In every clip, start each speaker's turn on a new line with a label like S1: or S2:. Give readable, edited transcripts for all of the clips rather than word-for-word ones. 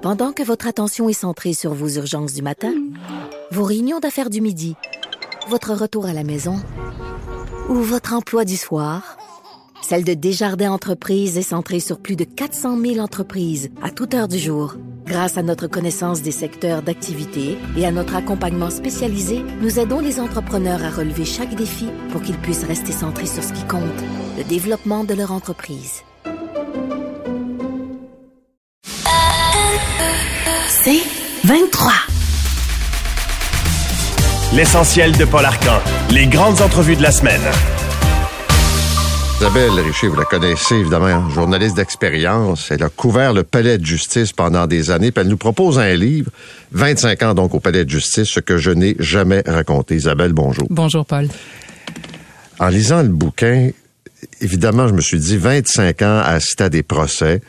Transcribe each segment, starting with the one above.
S1: Pendant que votre attention est centrée sur vos urgences du matin, vos réunions d'affaires du midi, votre retour à la maison ou votre emploi du soir, celle de Desjardins Entreprises est centrée sur plus de 400 000 entreprises à toute heure du jour. Grâce à notre connaissance des secteurs d'activité et à notre accompagnement spécialisé, nous aidons les entrepreneurs à relever chaque défi pour qu'ils puissent rester centrés sur ce qui compte, le développement de leur entreprise. C'est 23.
S2: L'essentiel de Paul Arcan. Les grandes entrevues de la semaine.
S3: Isabelle Richer, vous la connaissez évidemment, journaliste d'expérience. Elle a couvert le palais de justice pendant des années, puis elle nous propose un livre, 25 ans donc au palais de justice, ce que je n'ai jamais raconté. Isabelle, bonjour.
S4: Bonjour, Paul.
S3: En lisant le bouquin, évidemment, je me suis dit 25 ans à assister à des procès,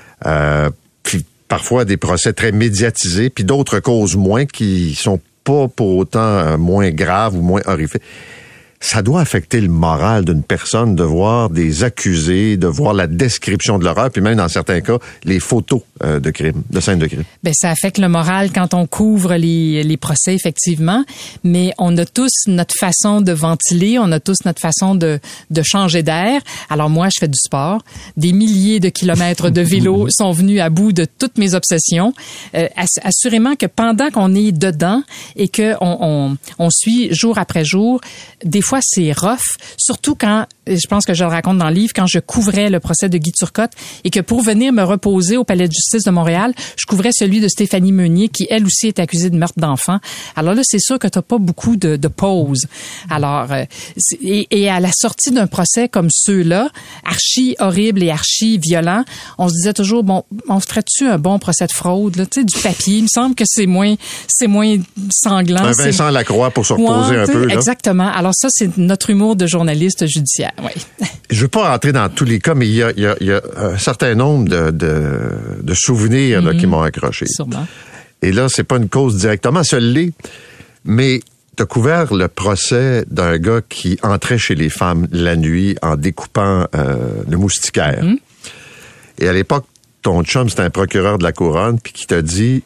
S3: puis parfois des procès très médiatisés, puis d'autres causes moins qui sont pas pour autant moins graves ou moins horrifiques. Ça doit affecter le moral d'une personne de voir des accusés, de voir la description de l'horreur, puis même dans certains cas, les photos de crimes, de scènes de crime.
S4: Ben, ça affecte le moral quand on couvre les procès, effectivement, mais on a tous notre façon de ventiler, on a tous notre façon de changer d'air. Alors moi, je fais du sport. Des milliers de kilomètres de vélo sont venus à bout de toutes mes obsessions. Assurément que pendant qu'on est dedans et que on suit jour après jour, des fois, c'est rough, surtout quand, je pense que je le raconte dans le livre, quand je couvrais le procès de Guy Turcotte et que pour venir me reposer au Palais de justice de Montréal, je couvrais celui de Stéphanie Meunier qui, elle aussi, est accusée de meurtre d'enfant. Alors là, c'est sûr que t'as pas beaucoup de pause. Alors, et à la sortie d'un procès comme ceux-là, archi horrible et archi violent, on se disait toujours, bon, on ferait-tu un bon procès de fraude, là, tu sais, du papier. Il me semble que c'est moins sanglant.
S3: Un Vincent Lacroix pour se reposer un peu, là.
S4: Exactement. Alors ça, c'est notre humour de journaliste judiciaire, oui.
S3: Je veux pas rentrer dans tous les cas, mais il y a un certain nombre de souvenirs là, qui m'ont accroché.
S4: Sûrement.
S3: Et là, c'est pas une cause directement, ça l'est, mais t'as couvert le procès d'un gars qui entrait chez les femmes la nuit en découpant le moustiquaire. Et à l'époque, ton chum, c'était un procureur de la couronne, puis qui t'a dit...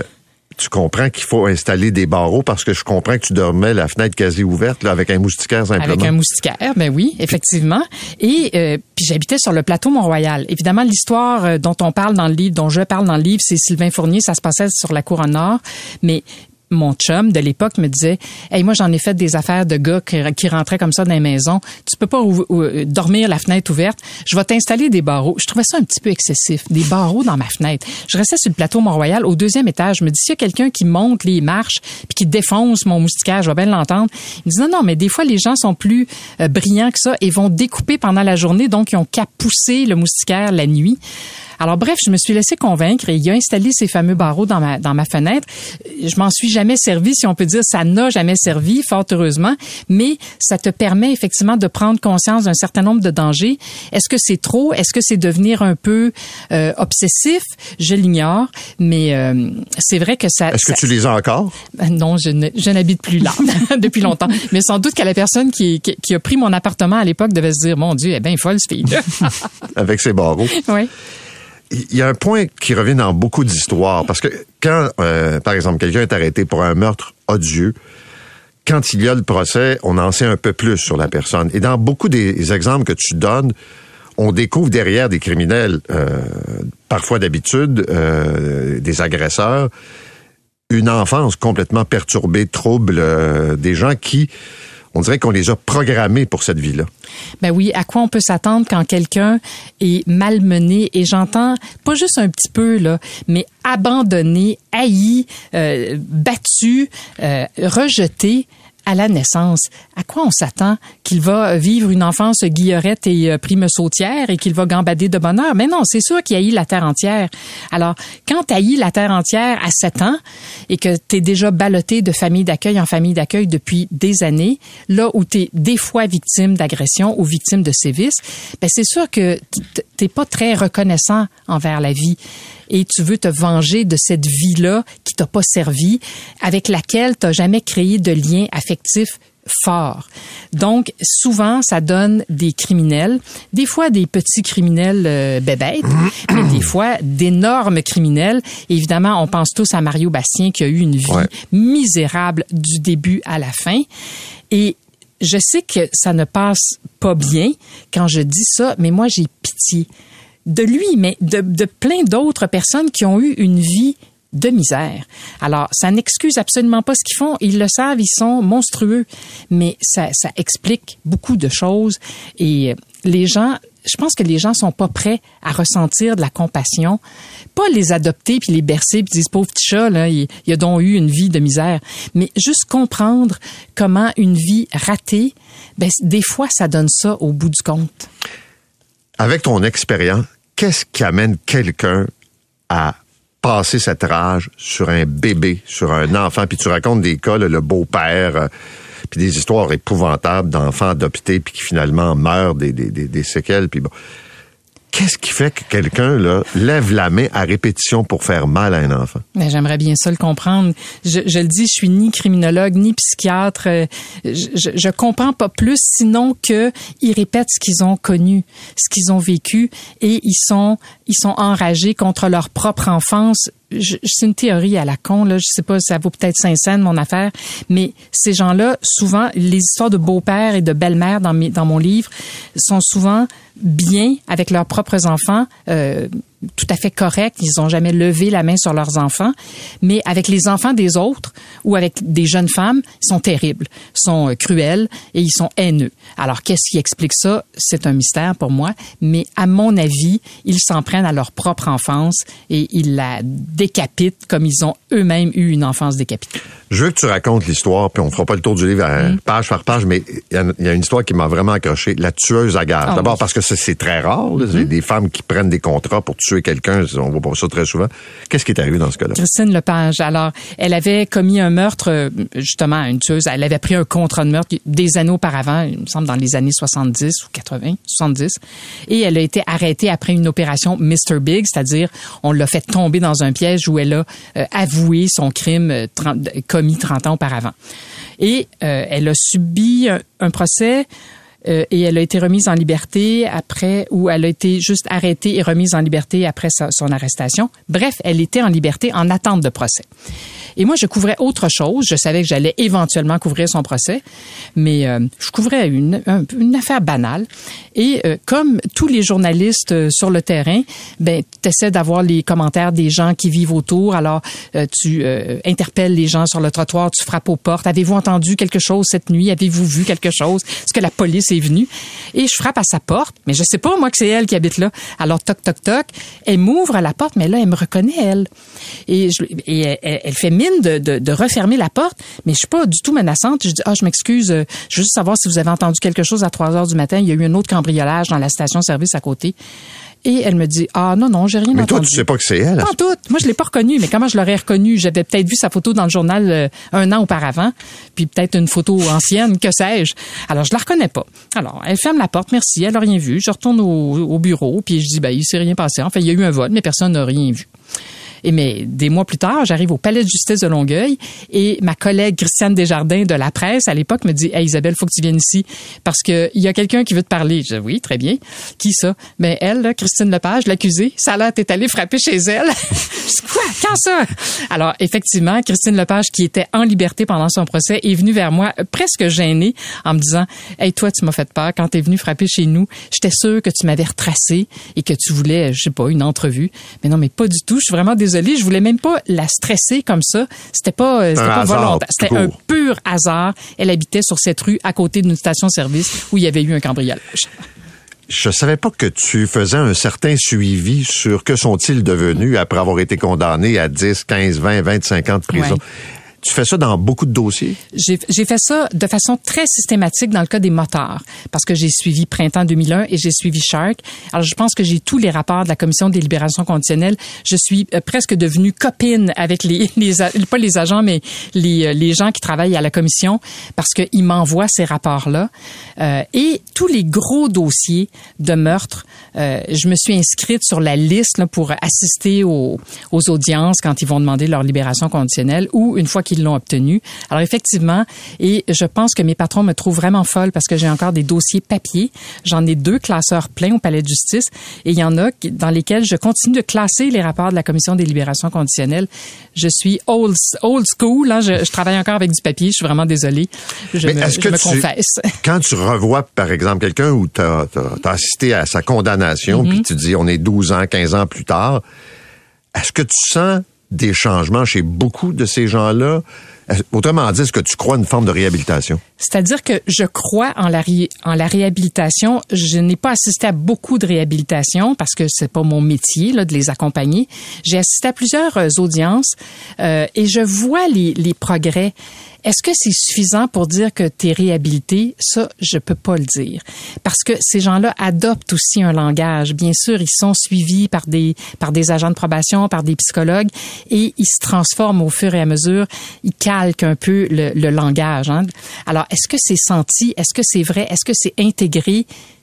S3: tu comprends qu'il faut installer des barreaux parce que je comprends que tu dormais la fenêtre quasi ouverte là, avec un moustiquaire simplement.
S4: Avec un moustiquaire, ben oui, effectivement. Et puis j'habitais sur le plateau Mont-Royal. Évidemment, l'histoire dont on parle dans le livre, dont je parle dans le livre, c'est Sylvain Fournier. Ça se passait sur la Couronne Nord, mais mon chum de l'époque me disait « Hey, moi, j'en ai fait des affaires de gars qui rentraient comme ça dans les maisons. Tu peux pas dormir la fenêtre ouverte. Je vais t'installer des barreaux. » Je trouvais ça un petit peu excessif. Des barreaux dans ma fenêtre. Je restais sur le plateau Mont-Royal, au 2e étage. Je me dis, s'il y a quelqu'un qui monte les marches puis qui défonce mon moustiquaire, je vais bien l'entendre. Il me dit, non, mais des fois, les gens sont plus brillants que ça et vont découper pendant la journée. Donc, ils ont qu'à pousser le moustiquaire la nuit. Alors bref, je me suis laissé convaincre et il a installé ces fameux barreaux dans ma fenêtre. Je m'en suis jamais servi, si on peut dire, ça n'a jamais servi, fort heureusement, mais ça te permet effectivement de prendre conscience d'un certain nombre de dangers. Est-ce que c'est trop? Est-ce que c'est devenir un peu obsessif? Je l'ignore, mais c'est vrai que ça...
S3: Est-ce que tu les as encore?
S4: Non, je n'habite plus là depuis longtemps. Mais sans doute que la personne qui a pris mon appartement à l'époque devait se dire, mon Dieu, elle est bien folle, cette fille-là.
S3: Avec ses barreaux.
S4: Oui.
S3: Il y a un point qui revient dans beaucoup d'histoires, parce que quand, par exemple, quelqu'un est arrêté pour un meurtre odieux, quand il y a le procès, on en sait un peu plus sur la personne. Et dans beaucoup des exemples que tu donnes, on découvre derrière des criminels, parfois d'habitude, des agresseurs, une enfance complètement perturbée, trouble, des gens qui... On dirait qu'on les a programmés pour cette vie-là.
S4: Ben oui, à quoi on peut s'attendre quand quelqu'un est malmené, et j'entends pas juste un petit peu, là, mais abandonné, haï, battu, rejeté à la naissance. À quoi on s'attend? Qu'il va vivre une enfance guillerette et prime sautière et qu'il va gambader de bonheur? Mais non, c'est sûr qu'il haït la terre entière. Alors, quand tu haïs la terre entière à 7 ans et que tu es déjà ballotté de famille d'accueil en famille d'accueil depuis des années, là où tu es des fois victime d'agression ou victime de sévices, ben c'est sûr que t'es pas très reconnaissant envers la vie. Et tu veux te venger de cette vie-là qui t'a pas servi, avec laquelle t'as jamais créé de lien affectif fort. Donc, souvent, ça donne des criminels, des fois des petits criminels bébêtes, mais des fois d'énormes criminels. Et évidemment, on pense tous à Mario Bastien qui a eu une vie misérable du début à la fin. Et je sais que ça ne passe pas bien quand je dis ça, mais moi, j'ai pitié de lui, mais de plein d'autres personnes qui ont eu une vie de misère. Alors, ça n'excuse absolument pas ce qu'ils font. Ils le savent, ils sont monstrueux. Mais ça explique beaucoup de choses. Et les gens, je pense que les gens sont pas prêts à ressentir de la compassion. Pas les adopter puis les bercer puis dire, pauvre petit chat, là, il a donc eu une vie de misère. Mais juste comprendre comment une vie ratée, ben, des fois, ça donne ça au bout du compte.
S3: Avec ton expérience, qu'est-ce qui amène quelqu'un à passer cette rage sur un bébé, sur un enfant, puis tu racontes des cas, le beau-père, puis des histoires épouvantables d'enfants adoptés, puis qui finalement meurent des séquelles, puis bon. Qu'est-ce qui fait que quelqu'un là lève la main à répétition pour faire mal à un enfant? Mais
S4: j'aimerais bien ça le comprendre. Je le dis, je suis ni criminologue ni psychiatre. Je comprends pas plus, sinon que ils répètent ce qu'ils ont connu, ce qu'ils ont vécu, et ils sont enragés contre leur propre enfance. C'est une théorie à la con, là. Je sais pas, ça vaut peut-être 5 cents, mon affaire. Mais ces gens-là, souvent, les histoires de beau-père et de belle-mère dans mon livre sont souvent bien avec leurs propres enfants, tout à fait corrects. Ils ont jamais levé la main sur leurs enfants. Mais avec les enfants des autres ou avec des jeunes femmes, ils sont terribles, sont cruels et ils sont haineux. Alors, qu'est-ce qui explique ça? C'est un mystère pour moi. Mais à mon avis, ils s'en prennent à leur propre enfance et ils la décapitent comme ils ont eux-mêmes eu une enfance décapitée.
S3: Je veux que tu racontes l'histoire, puis on fera pas le tour du livre page par page, mais il y a une histoire qui m'a vraiment accroché. La tueuse à gages. D'abord parce que c'est très rare. Là, des femmes qui prennent des contrats pour tuer quelqu'un, on voit pas ça très souvent. Qu'est-ce qui est arrivé dans ce cas-là?
S4: Christine Lepage. Alors, elle avait commis un meurtre, justement, une tueuse. Elle avait pris un contrat de meurtre des années auparavant, il me semble dans les années 70 ou 80, 70. Et elle a été arrêtée après une opération Mr. Big, c'est-à-dire on l'a fait tomber dans un piège où elle a avoué son crime commis 30 ans auparavant. Et elle a subi un procès et elle a été remise en liberté après, ou elle a été juste arrêtée et remise en liberté après son arrestation. Bref, elle était en liberté en attente de procès. Et moi, je couvrais autre chose. Je savais que j'allais éventuellement couvrir son procès, mais je couvrais une affaire banale. Et comme tous les journalistes sur le terrain, ben, t'essaies d'avoir les commentaires des gens qui vivent autour. Alors, tu interpelles les gens sur le trottoir, tu frappes aux portes. Avez-vous entendu quelque chose cette nuit? Avez-vous vu quelque chose? Est-ce que la police est venue? Et je frappe à sa porte, mais je sais pas, moi, que c'est elle qui habite là. Alors, toc, toc, toc. Elle m'ouvre la porte, mais là, elle me reconnaît, elle. Et elle fait mine de refermer la porte, mais je suis pas du tout menaçante. Je dis, je m'excuse, je veux juste savoir si vous avez entendu quelque chose à 3 heures du matin. Il y a eu un autre cambriolage dans la station-service à côté. Et elle me dit, non, j'ai rien entendu.
S3: Mais toi, tu sais pas que c'est elle?
S4: Pas tout. Moi, je l'ai pas reconnue, mais comment je l'aurais reconnue? J'avais peut-être vu sa photo dans le journal 1 an auparavant, puis peut-être une photo ancienne, que sais-je. Alors, je la reconnais pas. Alors, elle ferme la porte, merci, elle a rien vu. Je retourne au bureau, puis je dis, il s'est rien passé. Enfin, il y a eu un vol, mais personne n'a rien vu. Mais des mois plus tard, j'arrive au palais de justice de Longueuil et ma collègue Christiane Desjardins de la presse à l'époque me dit, Isabelle, faut que tu viennes ici parce que il y a quelqu'un qui veut te parler. Je dis, oui, très bien. Qui ça? Ben elle, là, Christine Lepage, l'accusée. Ça a l'air t'es allée frapper chez elle. Je dis, quoi? Quand ça? Alors effectivement, Christine Lepage, qui était en liberté pendant son procès, est venue vers moi presque gênée en me disant, hey, toi, tu m'as fait peur quand t'es venue frapper chez nous. J'étais sûre que tu m'avais retracé et que tu voulais, je sais pas, une entrevue. Mais non, mais pas du tout. Je suis vraiment désolée. Je voulais même pas la stresser comme ça. C'était pas volontaire. C'était un pur hasard. Elle habitait sur cette rue à côté d'une station-service où il y avait eu un cambriolage.
S3: Je savais pas que tu faisais un certain suivi sur que sont-ils devenus après avoir été condamnés à 10, 15, 20, 25 ans de prison. Ouais. Tu fais ça dans beaucoup de dossiers?
S4: J'ai fait ça de façon très systématique dans le cas des motards, parce que j'ai suivi Printemps 2001 et j'ai suivi Shark. Alors, je pense que j'ai tous les rapports de la Commission des libérations conditionnelles. Je suis presque devenue copine avec pas les agents, mais les gens qui travaillent à la Commission, parce qu'ils m'envoient ces rapports-là. Et tous les gros dossiers de meurtre, je me suis inscrite sur la liste là, pour assister aux audiences quand ils vont demander leur libération conditionnelle, ou une fois qu'ils ils l'ont obtenu. Alors effectivement, et je pense que mes patrons me trouvent vraiment folle parce que j'ai encore des dossiers papier. J'en ai 2 classeurs pleins au palais de justice et il y en a dans lesquels je continue de classer les rapports de la commission des libérations conditionnelles. Je suis old school, hein, je travaille encore avec du papier, je suis vraiment désolée. Je me confesse.
S3: Quand tu revois, par exemple, quelqu'un où tu as assisté à sa condamnation, puis tu dis, on est 12 ans, 15 ans plus tard, est-ce que tu sens des changements chez beaucoup de ces gens-là? Autrement dit, est-ce que tu crois à une forme de réhabilitation?
S4: C'est-à-dire que je crois en la réhabilitation. Je n'ai pas assisté à beaucoup de réhabilitation parce que c'est pas mon métier là, de les accompagner. J'ai assisté à plusieurs audiences et je vois les progrès. Est-ce que c'est suffisant pour dire que tu es réhabilité? Ça, je peux pas le dire. Parce que ces gens-là adoptent aussi un langage. Bien sûr, ils sont suivis par des agents de probation, par des psychologues, et ils se transforment au fur et à mesure. Ils calquent un peu le langage. Hein? Alors, est-ce que c'est senti? Est-ce que c'est vrai? Est-ce que c'est intégré?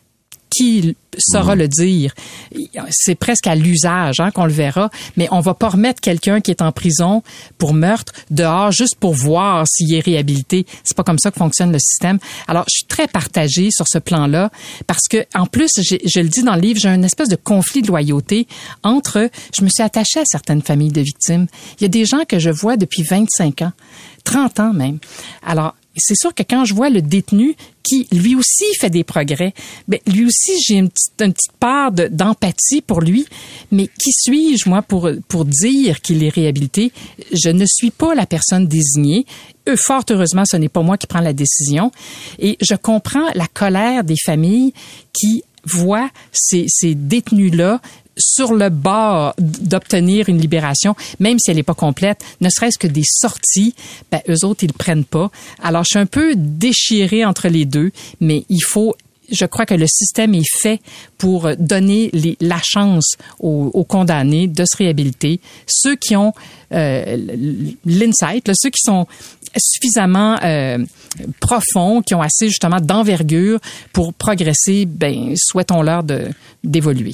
S4: Qui saura le dire? C'est presque à l'usage qu'on le verra, mais on va pas remettre quelqu'un qui est en prison pour meurtre dehors juste pour voir s'il est réhabilité. C'est pas comme ça que fonctionne le système. Alors, je suis très partagée sur ce plan-là parce que, en plus, je le dis dans le livre, j'ai une espèce de conflit de loyauté entre, je me suis attachée à certaines familles de victimes. Il y a des gens que je vois depuis 25 ans, 30 ans même. Alors, c'est sûr que quand je vois le détenu qui, lui aussi, fait des progrès, ben, lui aussi, j'ai une petite part d'empathie pour lui. Mais qui suis-je, moi, pour dire qu'il est réhabilité? Je ne suis pas la personne désignée. Fort heureusement, ce n'est pas moi qui prends la décision. Et je comprends la colère des familles qui voient ces détenus-là sur le bord d'obtenir une libération, même si elle n'est pas complète, ne serait-ce que des sorties, ben, eux autres, ils le prennent pas. Alors, je suis un peu déchirée entre les deux, mais je crois que le système est fait pour donner la chance aux condamnés de se réhabiliter. Ceux qui ont l'insight, ceux qui sont suffisamment profonds, qui ont assez justement d'envergure pour progresser, ben souhaitons-leur d'évoluer.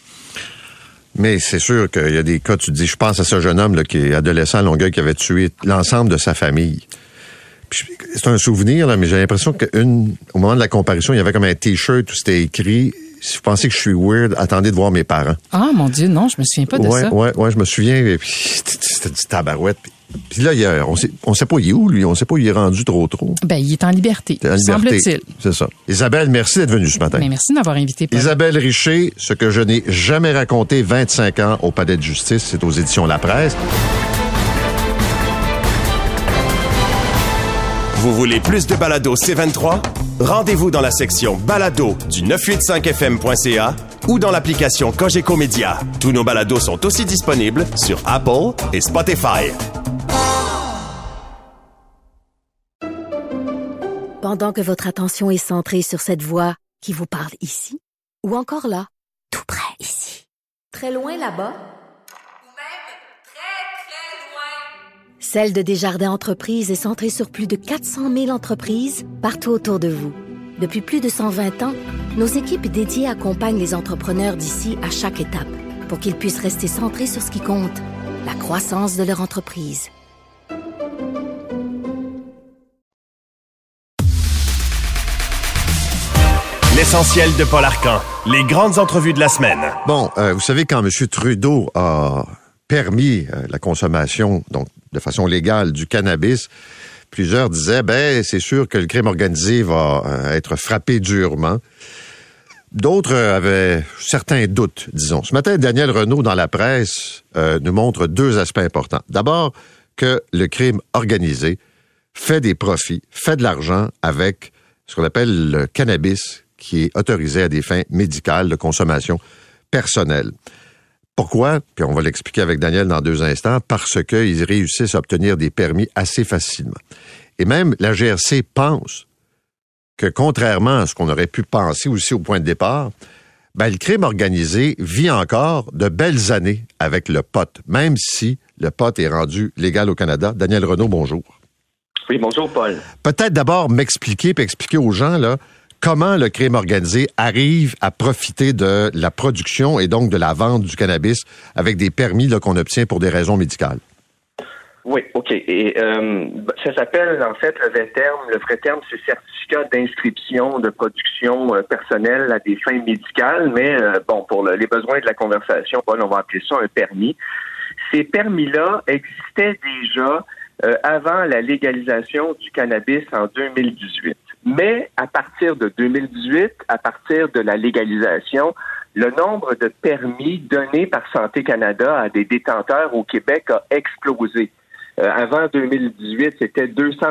S3: Mais c'est sûr qu'il y a des cas, tu te dis, je pense à ce jeune homme là, qui est adolescent à Longueuil, qui avait tué l'ensemble de sa famille. Puis, c'est un souvenir, là, mais j'ai l'impression au moment de la comparution, il y avait comme un T-shirt où c'était écrit « Si vous pensez que je suis weird, attendez de voir mes parents ». Ah,
S4: mon Dieu, non, je me souviens pas de ça.
S3: Ouais, je me souviens. Et puis, c'était du tabarouette. Puis là, on sait pas il est où, lui. On sait pas il est rendu trop.
S4: Ben, il est en liberté, semble-t-il.
S3: C'est ça. Isabelle, merci d'être venue ce matin.
S4: Ben, merci de m'avoir invité. Paul.
S3: Isabelle Richer, ce que je n'ai jamais raconté 25 ans au Palais de justice, c'est aux éditions La Presse.
S2: Vous voulez plus de balado C23? Rendez-vous dans la section balado du 985fm.ca ou dans l'application Cogeco Média. Tous nos balados sont aussi disponibles sur Apple et Spotify.
S1: Pendant que votre attention est centrée sur cette voix qui vous parle ici, ou encore là, tout près ici, très loin là-bas, Celle de Desjardins Entreprises est centrée sur plus de 400 000 entreprises partout autour de vous. Depuis plus de 120 ans, nos équipes dédiées accompagnent les entrepreneurs d'ici à chaque étape pour qu'ils puissent rester centrés sur ce qui compte, la croissance de leur entreprise.
S2: L'essentiel de Paul Arcan, les grandes entrevues de la semaine.
S3: Bon, vous savez, quand M. Trudeau a permis la consommation, donc de façon légale, du cannabis, plusieurs disaient, c'est sûr que le crime organisé va être frappé durement. D'autres avaient certains doutes, disons. Ce matin, Daniel Renaud, dans La Presse, nous montre 2 aspects importants. D'abord, que le crime organisé fait des profits, fait de l'argent avec ce qu'on appelle le cannabis, qui est autorisé à des fins médicales de consommation personnelle. Pourquoi? Puis on va l'expliquer avec Daniel dans 2 instants. Parce qu'ils réussissent à obtenir des permis assez facilement. Et même la GRC pense que, contrairement à ce qu'on aurait pu penser aussi au point de départ, le crime organisé vit encore de belles années avec le pot, même si le pot est rendu légal au Canada. Daniel Renaud, bonjour.
S5: Oui, bonjour, Paul.
S3: Peut-être d'abord m'expliquer puis expliquer aux gens là comment le crime organisé arrive à profiter de la production et donc de la vente du cannabis avec des permis là, qu'on obtient pour des raisons médicales.
S5: Oui, OK. Et ça s'appelle, en fait, le vrai terme, c'est certificat d'inscription de production personnelle à des fins médicales, mais pour les besoins de la conversation, Paul, on va appeler ça un permis. Ces permis-là existaient déjà avant la légalisation du cannabis en 2018. Mais à partir de 2018, à partir de la légalisation, le nombre de permis donnés par Santé Canada à des détenteurs au Québec a explosé. Avant 2018, c'était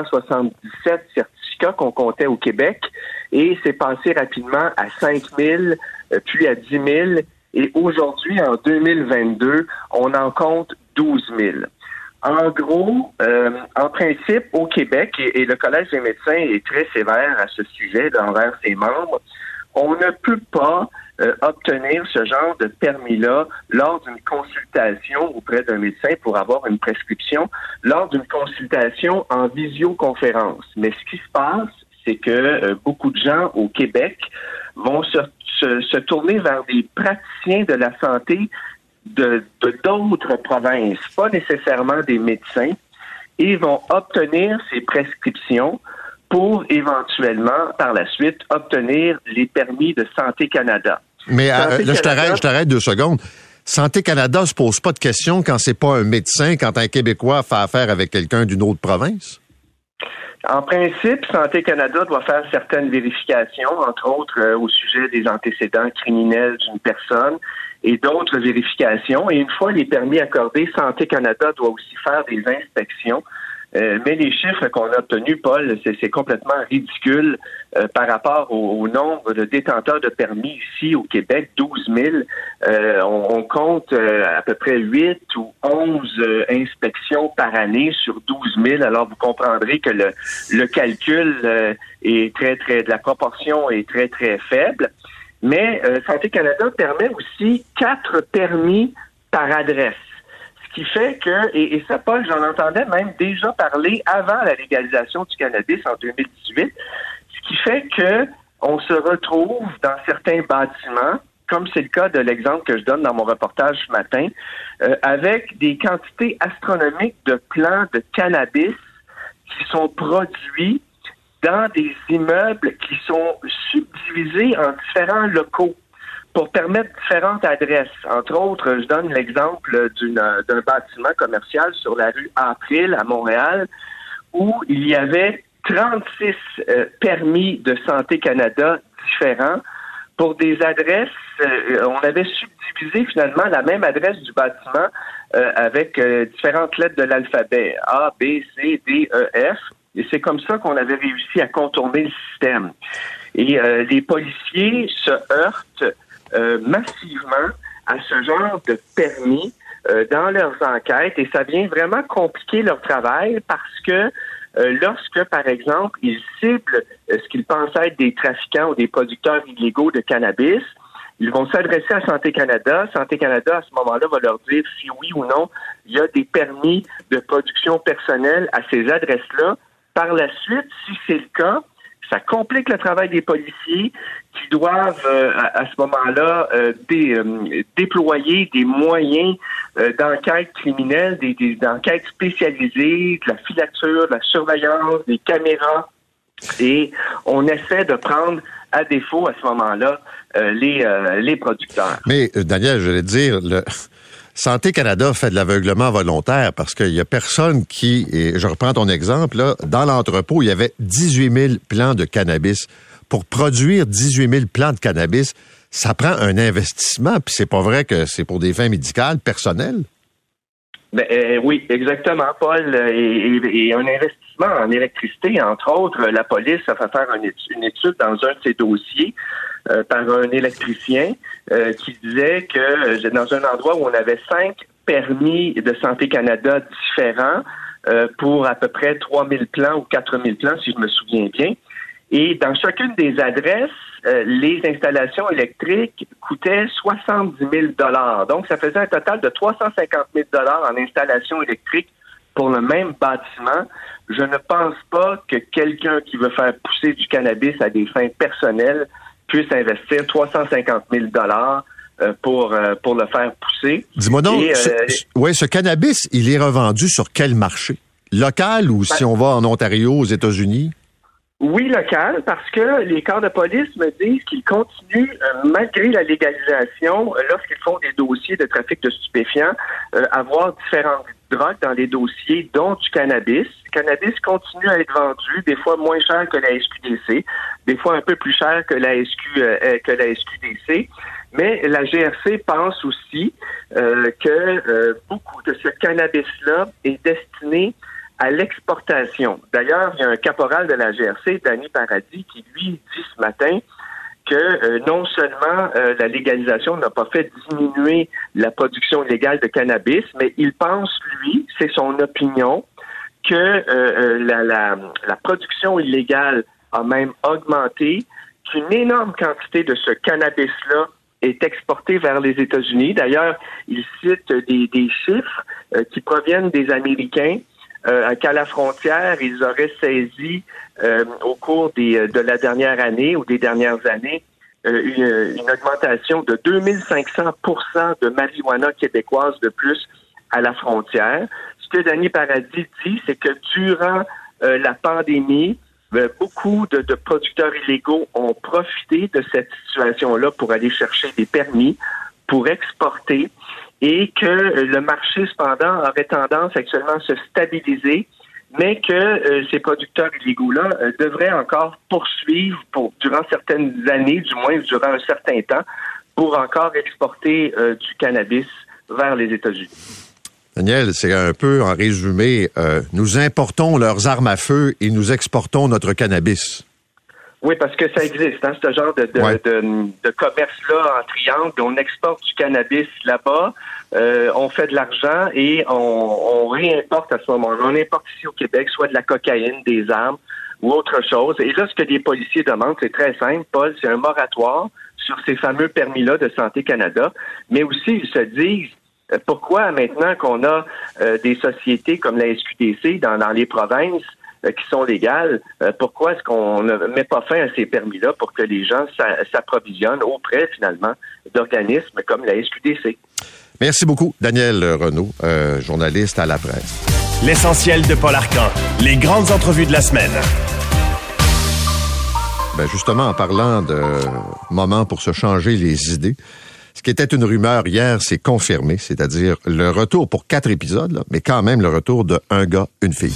S5: 277 certificats qu'on comptait au Québec et c'est passé rapidement à 5 000, puis à 10 000. Et aujourd'hui, en 2022, on en compte 12 000. En gros, en principe, au Québec, et le Collège des médecins est très sévère à ce sujet envers ses membres, on ne peut pas obtenir ce genre de permis-là lors d'une consultation auprès d'un médecin pour avoir une prescription, lors d'une consultation en visioconférence. Mais ce qui se passe, c'est que beaucoup de gens au Québec vont se tourner vers des praticiens de la santé de d'autres provinces, pas nécessairement des médecins, et vont obtenir ces prescriptions pour éventuellement, par la suite, obtenir les permis de Santé Canada.
S3: Mais là, je t'arrête 2 secondes. Santé Canada se pose pas de questions quand c'est pas un médecin, quand un Québécois fait affaire avec quelqu'un d'une autre province?
S5: En principe, Santé Canada doit faire certaines vérifications, entre autres au sujet des antécédents criminels d'une personne et d'autres vérifications. Et une fois les permis accordés, Santé Canada doit aussi faire des inspections. Mais les chiffres qu'on a obtenus, Paul, c'est complètement ridicule par rapport au nombre de détenteurs de permis ici au Québec, 12 000. On compte à peu près 8 ou 11 inspections par année sur 12 000. Alors, vous comprendrez que le calcul est la proportion est très, très faible. Mais Santé Canada permet aussi 4 permis par adresse. Ce qui fait que, et ça, Paul, j'en entendais même déjà parler avant la légalisation du cannabis en 2018, ce qui fait que on se retrouve dans certains bâtiments, comme c'est le cas de l'exemple que je donne dans mon reportage ce matin, avec des quantités astronomiques de plants de cannabis qui sont produits dans des immeubles qui sont subdivisés en différents locaux pour permettre différentes adresses. Entre autres, je donne l'exemple d'un bâtiment commercial sur la rue April à Montréal où il y avait 36 permis de Santé Canada différents pour des adresses. On avait subdivisé finalement la même adresse du bâtiment avec différentes lettres de l'alphabet A, B, C, D, E, F. Et c'est comme ça qu'on avait réussi à contourner le système. Et les policiers se heurtent massivement à ce genre de permis dans leurs enquêtes et ça vient vraiment compliquer leur travail parce que lorsque, par exemple, ils ciblent ce qu'ils pensent être des trafiquants ou des producteurs illégaux de cannabis, ils vont s'adresser à Santé Canada. Santé Canada, à ce moment-là, va leur dire si oui ou non il y a des permis de production personnelle à ces adresses-là. Par la suite, si c'est le cas, ça complique le travail des policiers qui doivent, à ce moment-là, déployer des moyens d'enquête criminelle, des enquêtes spécialisées, de la filature, de la surveillance, des caméras. Et on essaie de prendre à défaut, à ce moment-là, les producteurs.
S3: Mais, Daniel, je vais te dire, Santé Canada fait de l'aveuglement volontaire parce qu'il y a personne qui, et je reprends ton exemple, là, dans l'entrepôt, il y avait 18 000 plants de cannabis. Pour produire 18 000 plants de cannabis, ça prend un investissement, puis c'est pas vrai que c'est pour des fins médicales, personnelles.
S5: Oui, exactement, Paul. Et un investissement en électricité, entre autres, la police a fait faire une étude dans un de ses dossiers par un électricien qui disait que dans un endroit où on avait 5 permis de Santé Canada différents pour à peu près 3 000 plants ou 4 000 plants, si je me souviens bien. Et dans chacune des adresses, les installations électriques coûtaient 70 000 $. Donc, ça faisait un total de 350 000 $ en installation électrique pour le même bâtiment. Je ne pense pas que quelqu'un qui veut faire pousser du cannabis à des fins personnelles puisse investir 350 000 $ pour le faire pousser.
S3: Dis-moi donc, ce cannabis, il est revendu sur quel marché? Local ou si on va en Ontario, aux États-Unis?
S5: Oui, local, parce que les corps de police me disent qu'ils continuent, malgré la légalisation, lorsqu'ils font des dossiers de trafic de stupéfiants, à voir différentes drogues dans les dossiers, dont du cannabis. Le cannabis continue à être vendu, des fois moins cher que la SQDC, des fois un peu plus cher que la SQDC. Mais la GRC pense aussi que beaucoup de ce cannabis-là est destiné à l'exportation. D'ailleurs, il y a un caporal de la GRC, Danny Paradis, qui lui dit ce matin que non seulement la légalisation n'a pas fait diminuer la production illégale de cannabis, mais il pense, lui, c'est son opinion, que la production illégale a même augmenté, qu'une énorme quantité de ce cannabis-là est exportée vers les États-Unis. D'ailleurs, il cite des chiffres qui proviennent des Américains, qu'à la frontière, ils auraient saisi au cours de la dernière année ou des dernières années une augmentation de 2500% de marijuana québécoise de plus à la frontière. Ce que Danny Paradis dit, c'est que durant la pandémie, beaucoup de producteurs illégaux ont profité de cette situation-là pour aller chercher des permis, pour exporter, et que le marché, cependant, aurait tendance actuellement à se stabiliser, mais que ces producteurs illégaux-là devraient encore poursuivre durant certaines années, du moins durant un certain temps, pour encore exporter du cannabis vers les États-Unis.
S3: Daniel, c'est un peu, en résumé, nous importons leurs armes à feu et nous exportons notre cannabis.
S5: Oui, parce que ça existe, hein, ce genre de commerce-là en triangle. On exporte du cannabis là-bas, on fait de l'argent et on réimporte à ce moment-là. On importe ici au Québec soit de la cocaïne, des armes ou autre chose. Et là, ce que les policiers demandent, c'est très simple, Paul, c'est un moratoire sur ces fameux permis-là de Santé Canada. Mais aussi, ils se disent, pourquoi maintenant qu'on a des sociétés comme la SQDC dans les provinces qui sont légales, pourquoi est-ce qu'on ne met pas fin à ces permis-là pour que les gens s'approvisionnent auprès, finalement, d'organismes comme la SQDC?
S3: Merci beaucoup, Daniel Renaud, journaliste à La Presse.
S2: L'essentiel de Paul Arcan, les grandes entrevues de la semaine.
S3: Ben justement, en parlant de moments pour se changer les idées, ce qui était une rumeur hier, c'est confirmé, c'est-à-dire le retour pour 4 épisodes, là, mais quand même le retour de Un gars, une fille.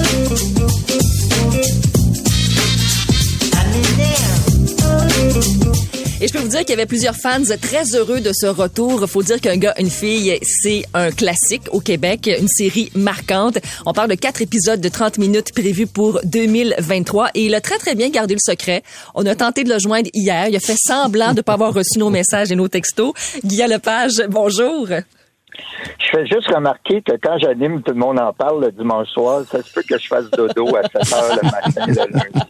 S6: Et je peux vous dire qu'il y avait plusieurs fans très heureux de ce retour. Il faut dire qu'Un gars, une fille, c'est un classique au Québec, une série marquante. On parle de 4 épisodes de 30 minutes prévus pour 2023 et il a très, très bien gardé le secret. On a tenté de le joindre hier. Il a fait semblant de ne pas avoir reçu nos messages et nos textos. Guillaume Lepage, bonjour.
S7: Je fais juste remarquer que quand j'anime, tout le monde en parle le dimanche soir. Ça se peut que je fasse dodo à 7 heures le matin le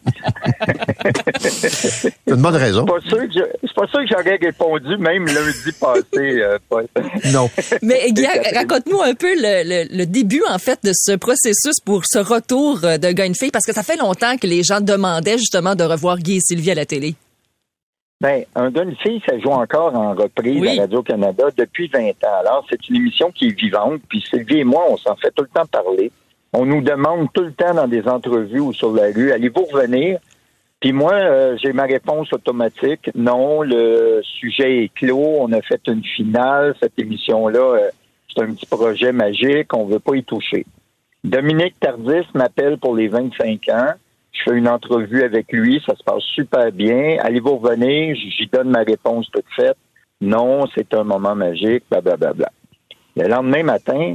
S7: lundi.
S3: C'est une bonne raison.
S7: C'est pas sûr que j'aurais répondu même lundi passé, Paul.
S3: Non.
S6: Mais Guillaume, raconte-nous un peu le début, en fait, de ce processus pour ce retour d'un gars, une fille, parce que ça fait longtemps que les gens demandaient justement de revoir Guy et Sylvie à la télé.
S7: Ben, Un gars, une fille, ça joue encore en reprise à Radio-Canada depuis 20 ans. Alors, c'est une émission qui est vivante, puis Sylvie et moi, on s'en fait tout le temps parler. On nous demande tout le temps dans des entrevues ou sur la rue, allez-vous revenir? Puis moi, j'ai ma réponse automatique. Non, le sujet est clos, on a fait une finale. Cette émission-là, c'est un petit projet magique, on veut pas y toucher. Dominique Tardif m'appelle pour les 25 ans. Je fais une entrevue avec lui, ça se passe super bien. Allez-vous revenir? J'y donne ma réponse toute faite. Non, c'est un moment magique, blablabla. Bla, bla. Le lendemain matin,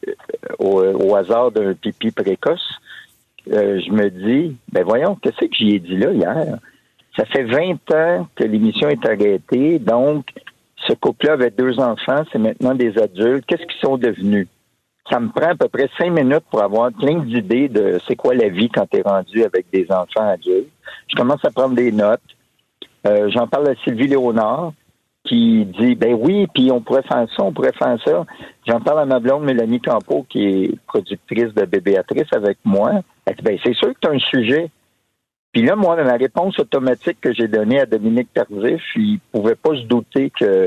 S7: au hasard d'un pipi précoce, je me dis, ben voyons, qu'est-ce que j'y ai dit là hier? Ça fait 20 ans que l'émission est arrêtée, donc ce couple-là avait 2 enfants, c'est maintenant des adultes. Qu'est-ce qu'ils sont devenus? Ça me prend à peu près 5 minutes pour avoir plein d'idées de c'est quoi la vie quand t'es rendu avec des enfants adultes. Je commence à prendre des notes. J'en parle à Sylvie Léonard qui dit, ben oui, puis on pourrait faire ça, on pourrait faire ça. J'en parle à ma blonde Mélanie Campeau qui est productrice de Bébéatrice avec moi. Elle dit, ben c'est sûr que tu as un sujet. Puis là, moi, dans la réponse automatique que j'ai donnée à Dominique Tardif, il pouvait pas se douter que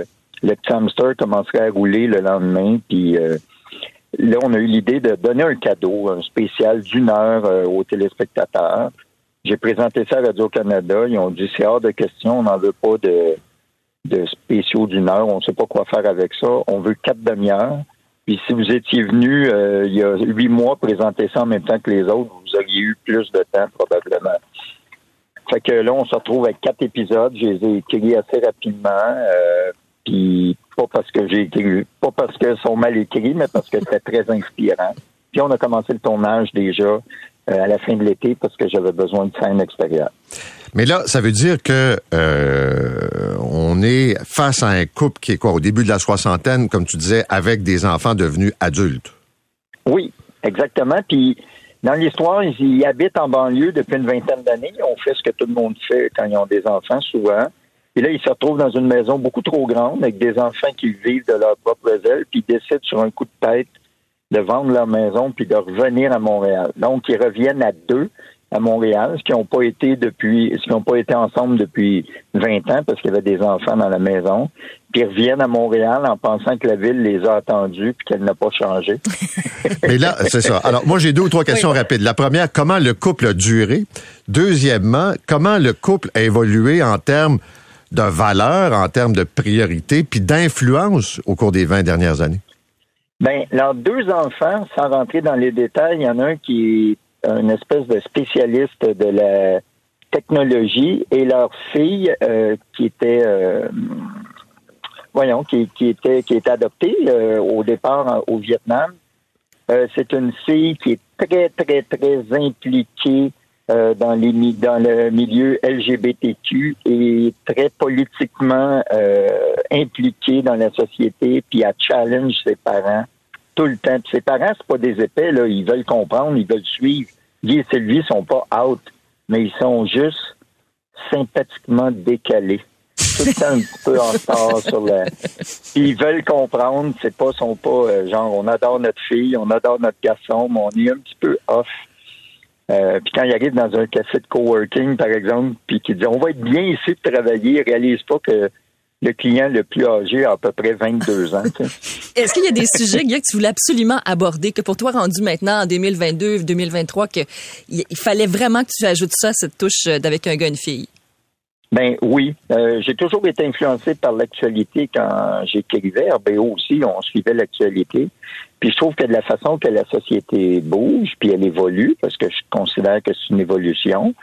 S7: le petit hamster commencerait à rouler le lendemain. Puis là, on a eu l'idée de donner un cadeau, un spécial d'1 heure aux téléspectateurs. J'ai présenté ça à Radio-Canada. Ils ont dit, c'est hors de question, on n'en veut pas de spéciaux d'1 heure. On ne sait pas quoi faire avec ça. On veut 4 demi-heures. Puis si vous étiez venu il y a 8 mois présenter ça en même temps que les autres, vous auriez eu plus de temps probablement. Fait que là, on se retrouve avec 4 épisodes. Je les ai écrits assez rapidement. Puis pas parce qu'ils sont mal écrits, mais parce que c'était très inspirant. Puis on a commencé le tournage déjà à la fin de l'été parce que j'avais besoin de scènes extérieures.
S3: Mais là, ça veut dire que on est face à un couple qui est quoi, au début de la soixantaine, comme tu disais, avec des enfants devenus adultes.
S7: Oui, exactement. Puis dans l'histoire, ils habitent en banlieue depuis une vingtaine d'années. Ils ont fait ce que tout le monde fait quand ils ont des enfants, souvent. Et là, ils se retrouvent dans une maison beaucoup trop grande avec des enfants qui vivent de leur propre ailes, puis ils décident sur un coup de tête de vendre leur maison puis de revenir à Montréal. Donc, ils reviennent à 2 à Montréal, ce qui n'ont pas été ensemble depuis 20 ans parce qu'il y avait des enfants dans la maison. Puis ils reviennent à Montréal en pensant que la ville les a attendus puis qu'elle n'a pas changé.
S3: Mais là, c'est ça. Alors, moi, j'ai 2 ou 3 questions rapides. La première, comment le couple a duré? Deuxièmement, comment le couple a évolué en termes de valeurs, en termes de priorité, puis d'influence au cours des 20 dernières années?
S7: Bien, leurs 2 enfants, sans rentrer dans les détails, il y en a un qui est une espèce de spécialiste de la technologie et leur fille qui était qui est adoptée au départ au Vietnam. C'est une fille qui est très, très, très impliquée dans le milieu LGBTQ et très politiquement impliquée dans la société, puis elle challenge ses parents tout le temps. Puis ses parents, c'est pas des épais, là, ils veulent comprendre, ils veulent suivre. Guy et Sylvie sont pas out, mais ils sont juste sympathiquement décalés. Tout le temps un petit peu en retard sur la... Puis ils veulent comprendre, sont pas genre on adore notre fille, on adore notre garçon, mais on est un petit peu off. Puis quand ils arrivent dans un café de coworking, par exemple, puis qu'ils disent on va être bien ici de travailler, ils réalisent pas que le client le plus âgé a à peu près 22 ans.
S6: Est-ce qu'il y a des sujets, Guy, que tu voulais absolument aborder, que pour toi, rendu maintenant en 2022, 2023, qu'il fallait vraiment que tu ajoutes ça, cette touche d'avec un gars, une fille?
S7: Ben oui. J'ai toujours été influencé par l'actualité quand j'écrivais. RBO aussi, on suivait l'actualité. Puis je trouve que de la façon que la société bouge, puis elle évolue, parce que je considère que c'est une évolution,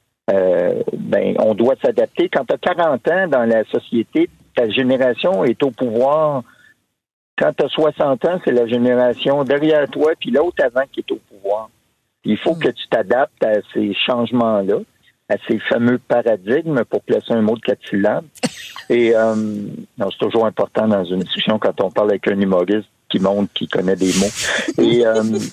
S7: on doit s'adapter. Quand tu as 40 ans dans la société, ta génération est au pouvoir. Quand tu as 60 ans, c'est la génération derrière toi, puis l'autre avant qui est au pouvoir. Il faut que tu t'adaptes à ces changements-là, à ces fameux paradigmes, pour placer un mot de 4 syllabes. Et c'est toujours important dans une discussion quand on parle avec un humoriste qui montre qu'il connaît des mots. Et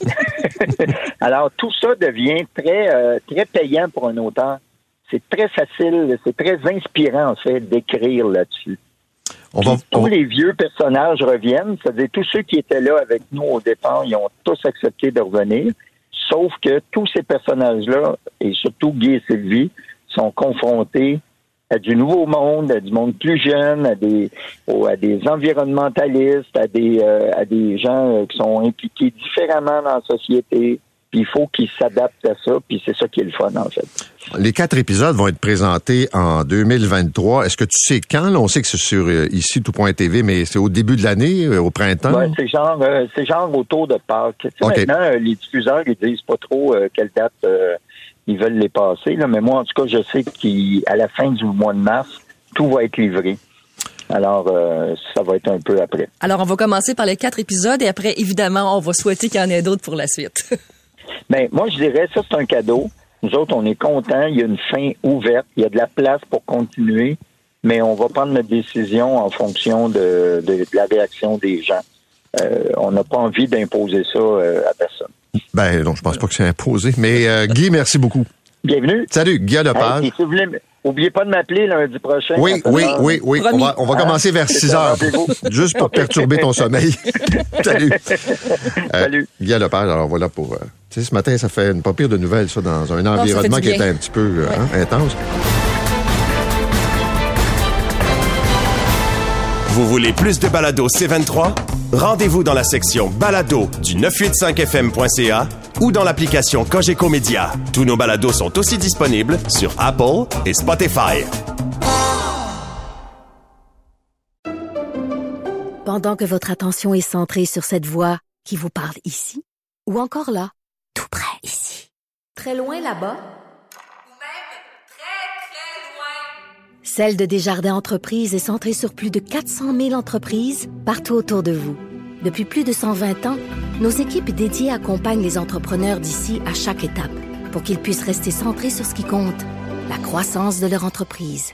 S7: alors, tout ça devient très, très payant pour un auteur. C'est très facile, c'est très inspirant, en fait, d'écrire là-dessus. Tous les vieux personnages reviennent, c'est-à-dire tous ceux qui étaient là avec nous au départ, ils ont tous accepté de revenir, sauf que tous ces personnages-là, et surtout Guy et Sylvie, sont confrontés à du nouveau monde, à du monde plus jeune, à des environnementalistes, à des gens qui sont impliqués différemment dans la société. Puis il faut qu'ils s'adaptent à ça, puis c'est ça qui est le fun, en fait.
S3: Les 4 épisodes vont être présentés en 2023. Est-ce que tu sais quand? Là, on sait que c'est sur ici, tout.tv, mais c'est au début de l'année, au printemps?
S7: Oui, c'est genre autour de Pâques. Okay. Maintenant, les diffuseurs, ils disent pas trop quelle date ils veulent les passer, là, mais moi, en tout cas, je sais qu'à la fin du mois de mars, tout va être livré. Alors, ça va être un peu après.
S6: Alors, on va commencer par les 4 épisodes et après, évidemment, on va souhaiter qu'il y en ait d'autres pour la suite.
S7: Ben, moi, je dirais, ça, c'est un cadeau. Nous autres, on est contents. Il y a une fin ouverte. Il y a de la place pour continuer. Mais on va prendre notre décision en fonction de la réaction des gens. On n'a pas envie d'imposer ça à personne.
S3: Ben, non, je pense pas que c'est imposé. Mais, Guy, merci beaucoup.
S7: Bienvenue.
S3: Salut, Guy Lepage.
S7: Si vous voulez, n'oubliez pas de m'appeler lundi prochain.
S3: Oui. On va commencer vers 6 heures. Juste pour perturber ton sommeil. Salut.
S7: Salut.
S3: Guy Lepage, alors voilà pour... tu sais, ce matin, ça fait une pas pire de nouvelles, ça, dans un environnement qui était un petit peu intense.
S2: Vous voulez plus de balado C23? Rendez-vous dans la section balado du 985fm.ca ou dans l'application Cogeco Média. Tous nos balados sont aussi disponibles sur Apple et Spotify.
S1: Pendant que votre attention est centrée sur cette voix qui vous parle ici, ou encore là, tout près ici, très loin là-bas, ou même très, très loin, celle de Desjardins Entreprises est centrée sur plus de 400 000 entreprises partout autour de vous. Depuis plus de 120 ans, nos équipes dédiées accompagnent les entrepreneurs d'ici à chaque étape pour qu'ils puissent rester centrés sur ce qui compte, la croissance de leur entreprise.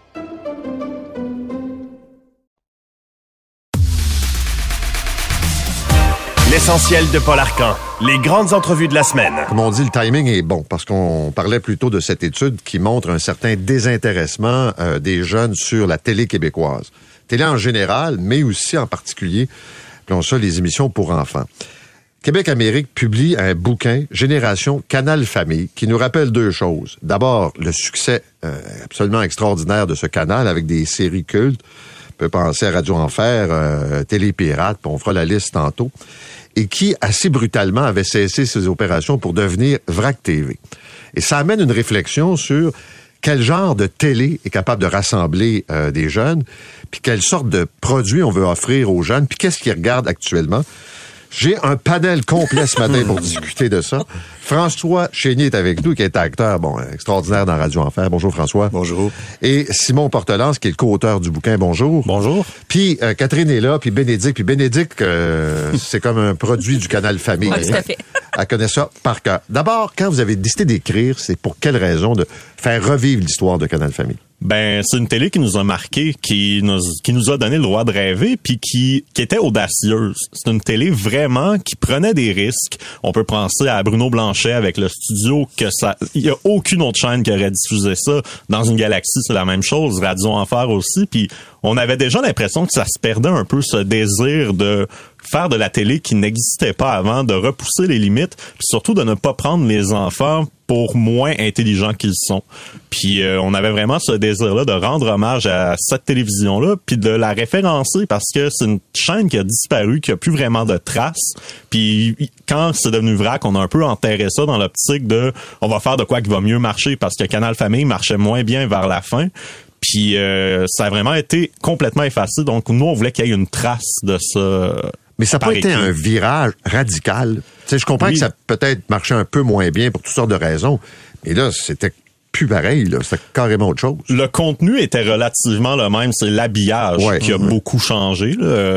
S2: L'essentiel de Paul Arcan. Les grandes entrevues de la semaine.
S3: Comme on dit, le timing est bon parce qu'on parlait plutôt de cette étude qui montre un certain désintéressement des jeunes sur la télé québécoise. Télé en général, mais aussi en particulier, appelons ça les émissions pour enfants. Québec Amérique publie un bouquin, Génération Canal Famille, qui nous rappelle deux choses. D'abord, le succès absolument extraordinaire de ce canal avec des séries cultes. On peut penser à Radio Enfer, Télé Pirate, puis on fera la liste tantôt. Et qui, assez brutalement, avait cessé ses opérations pour devenir VRAC TV. Et ça amène une réflexion sur quel genre de télé est capable de rassembler des jeunes, puis quelle sorte de produits on veut offrir aux jeunes, puis qu'est-ce qu'ils regardent actuellement. J'ai un panel complet ce matin pour discuter de ça. François Chénier est avec nous, qui est acteur, extraordinaire dans Radio Enfer. Bonjour François.
S8: Bonjour.
S3: Et Simon Portelance, qui est le co-auteur du bouquin. Bonjour.
S8: Bonjour.
S3: Puis Catherine est là, puis Bénédicte. Puis Bénédicte, c'est comme un produit du Canal Famille.
S6: Oui, tout à fait.
S3: Elle connaît ça par cœur. D'abord, quand vous avez décidé d'écrire, c'est pour quelle raison de faire revivre l'histoire de Canal Famille?
S8: Ben, c'est une télé qui nous a marqué, qui nous a donné le droit de rêver, puis qui était audacieuse. C'est une télé vraiment qui prenait des risques. On peut penser à Bruno Blanchet avec le studio, il y a aucune autre chaîne qui aurait diffusé ça. Dans une galaxie, c'est la même chose. Radio Enfer aussi, puis on avait déjà l'impression que ça se perdait un peu, ce désir de faire de la télé qui n'existait pas avant, de repousser les limites, puis surtout de ne pas prendre les enfants pour moins intelligents qu'ils sont. Puis on avait vraiment ce désir-là de rendre hommage à cette télévision-là, puis de la référencer parce que c'est une chaîne qui a disparu, qui a plus vraiment de traces. Puis quand c'est devenu VRAC, on a un peu enterré ça dans l'optique de on va faire de quoi qui va mieux marcher parce que Canal Famille marchait moins bien vers la fin. Puis ça a vraiment été complètement effacé. Donc nous, on voulait qu'il y ait une trace de ça.
S3: Mais ça n'a pas été un virage radical. Tu sais, je comprends que ça peut-être marchait un peu moins bien pour toutes sortes de raisons. Mais là, c'était plus pareil, là. C'était carrément autre chose.
S8: Le contenu était relativement le même. C'est l'habillage qui a beaucoup changé.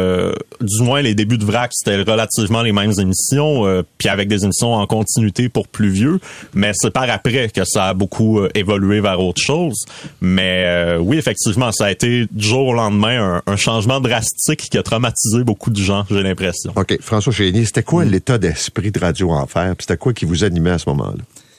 S8: Du moins, les débuts de VRAC, c'était relativement les mêmes émissions, puis avec des émissions en continuité pour plus vieux. Mais c'est par après que ça a beaucoup évolué vers autre chose. Mais oui, effectivement, ça a été du jour au lendemain un changement drastique qui a traumatisé beaucoup de gens, j'ai l'impression.
S3: OK. François Chénier, c'était quoi l'état d'esprit de Radio Enfer? Puis c'était quoi qui vous animait à ce moment-là?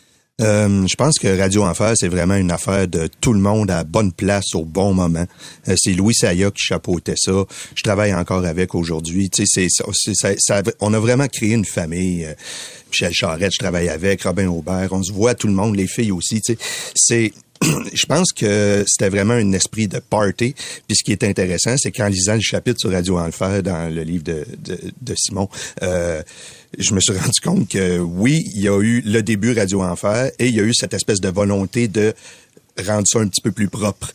S9: Je pense que Radio Enfer, c'est vraiment une affaire de tout le monde à bonne place au bon moment. C'est Louis Saya qui chapeautait ça. Je travaille encore avec aujourd'hui. Tu sais, on a vraiment créé une famille. Michel Charette, je travaille avec, Robin Aubert. On se voit tout le monde, les filles aussi. Tu sais, je pense que c'était vraiment un esprit de party. Puis ce qui est intéressant, c'est qu'en lisant le chapitre sur Radio Enfer dans le livre de Simon, je me suis rendu compte que oui, il y a eu le début Radio Enfer et il y a eu cette espèce de volonté de rendre ça un petit peu plus propre.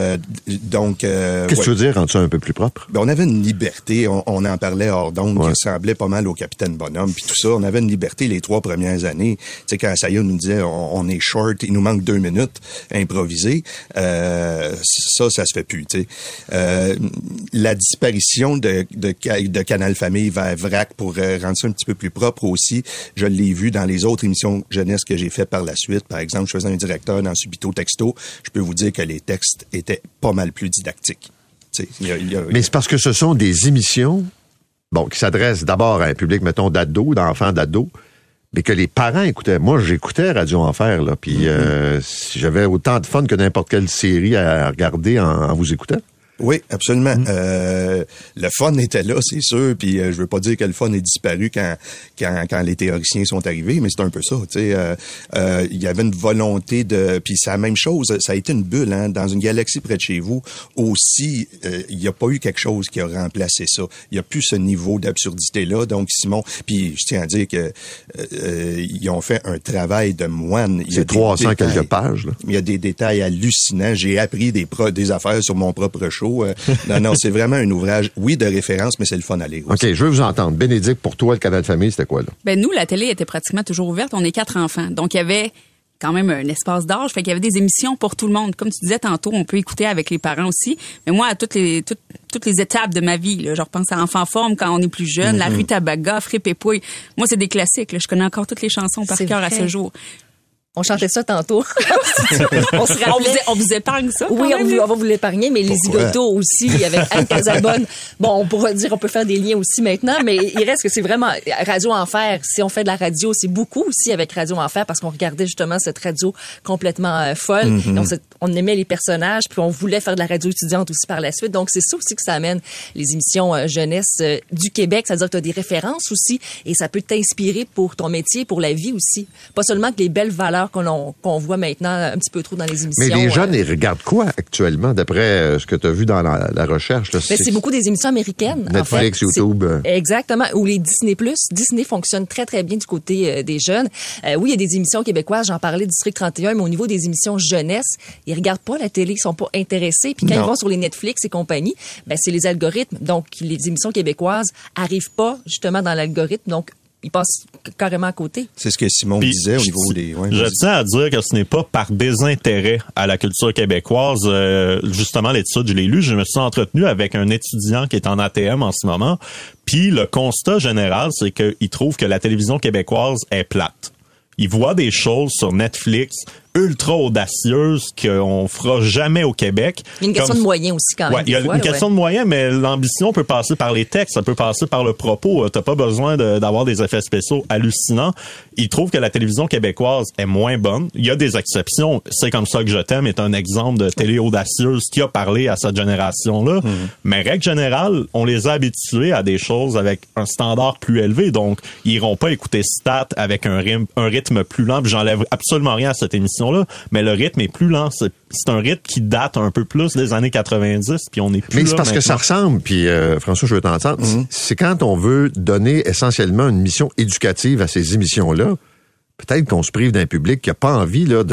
S3: Qu'est-ce que tu veux dire, rendre ça un peu plus propre?
S9: Ben, on avait une liberté, on en parlait hors d'onde, qui ressemblait pas mal au Capitaine Bonhomme, puis tout ça. On avait une liberté les 3 premières années. Tu sais, quand Saya nous disait, on est short, il nous manque 2 minutes, improviser, ça se fait plus, tu sais. La disparition de Canal Famille vers VRAC pour rendre ça un petit peu plus propre aussi, je l'ai vu dans les autres émissions jeunesse que j'ai fait par la suite. Par exemple, je faisais un directeur dans Subito Texto. Je peux vous dire que les textes étaient pas mal plus didactiques.
S3: Mais c'est parce que ce sont des émissions qui s'adressent d'abord à un public, mettons, d'enfants d'ados, mais que les parents écoutaient. Moi, j'écoutais Radio Enfer, là, puis j'avais autant de fun que n'importe quelle série à regarder en vous écoutant.
S9: Oui, absolument. Le fun était là, c'est sûr, puis je veux pas dire que le fun est disparu quand les théoriciens sont arrivés, mais c'est un peu ça, tu sais. Il y avait une volonté puis c'est la même chose, ça a été une bulle, hein, dans une galaxie près de chez vous, aussi, il n'y a pas eu quelque chose qui a remplacé ça. Il n'y a plus ce niveau d'absurdité-là, donc Simon, puis je tiens à dire que ils ont fait un travail de moine.
S3: C'est 300 quelques pages, là.
S9: Il y a des détails hallucinants, j'ai appris des affaires sur mon propre show. Non, c'est vraiment un ouvrage, oui, de référence, mais c'est le fun à lire aussi.
S3: OK, je veux vous entendre. Bénédicte, pour toi, le canal de famille, c'était quoi, là?
S10: Ben, nous, la télé était pratiquement toujours ouverte. On est 4 enfants. Donc, il y avait quand même un espace d'âge. Fait qu'il y avait des émissions pour tout le monde. Comme tu disais tantôt, on peut écouter avec les parents aussi. Mais moi, à toutes les étapes de ma vie, là, je repense à Enfant Forme quand on est plus jeune, La Rue Tabaga, Frippe et Pouille. Moi, c'est des classiques, là. Je connais encore toutes les chansons par cœur à ce jour.
S6: On chantait ça tantôt.
S10: On vous épargne ça?
S6: Oui, on va vous l'épargner, mais les zigotos aussi, avec Anne Casabonne. Bon, on pourrait dire, on peut faire des liens aussi maintenant, mais il reste que c'est vraiment Radio Enfer. Si on fait de la radio, c'est beaucoup aussi avec Radio Enfer parce qu'on regardait justement cette radio complètement folle.
S9: Mm-hmm.
S6: On aimait les personnages, puis on voulait faire de la radio étudiante aussi par la suite. Donc, c'est ça aussi que ça amène les émissions jeunesse du Québec. C'est-à-dire que tu as des références aussi et ça peut t'inspirer pour ton métier, pour la vie aussi. Pas seulement que les belles valeurs qu'on voit maintenant un petit peu trop dans les émissions.
S3: Mais les jeunes, ils regardent quoi actuellement, d'après ce que tu as vu dans la recherche? Là,
S6: c'est beaucoup des émissions américaines.
S3: Netflix, en fait. YouTube.
S6: Exactement. Ou les Disney+. Disney fonctionne très, très bien du côté des jeunes. Oui, il y a des émissions québécoises. J'en parlais, District 31, mais au niveau des émissions jeunesse, ils regardent pas la télé, ils sont pas intéressés. Puis quand ils vont sur les Netflix et compagnie, ben c'est les algorithmes. Donc, les émissions québécoises arrivent pas justement dans l'algorithme. Donc, il passe carrément à côté.
S9: C'est ce que Simon disait au niveau des... Ouais,
S8: je tiens à dire que ce n'est pas par désintérêt à la culture québécoise. Justement, l'étude, je l'ai lu. Je me suis entretenu avec un étudiant qui est en ATM en ce moment. Puis le constat général, c'est qu'il trouve que la télévision québécoise est plate. Il voit des choses sur Netflix ultra audacieuse qu'on fera jamais au Québec.
S6: Il y a une question de moyens aussi quand même.
S8: Ouais, il y a une question de moyens, mais l'ambition peut passer par les textes, ça peut passer par le propos. T'as pas besoin d'avoir des effets spéciaux hallucinants. Il trouve que la télévision québécoise est moins bonne. Il y a des exceptions. C'est comme ça que je t'aime est un exemple de télé audacieuse qui a parlé à cette génération-là. Mais règle générale, on les a habitués à des choses avec un standard plus élevé. Donc, ils iront pas écouter Stat avec un rythme plus lent. Puis j'enlève absolument rien à cette émission-là, mais le rythme est plus lent. C'est un rythme qui date un peu plus des années 90, puis on est plus.
S3: Mais c'est parce que ça ressemble, puis François, je veux t'entendre. C'est quand on veut donner essentiellement une mission éducative à ces émissions-là. Peut-être qu'on se prive d'un public qui a pas envie là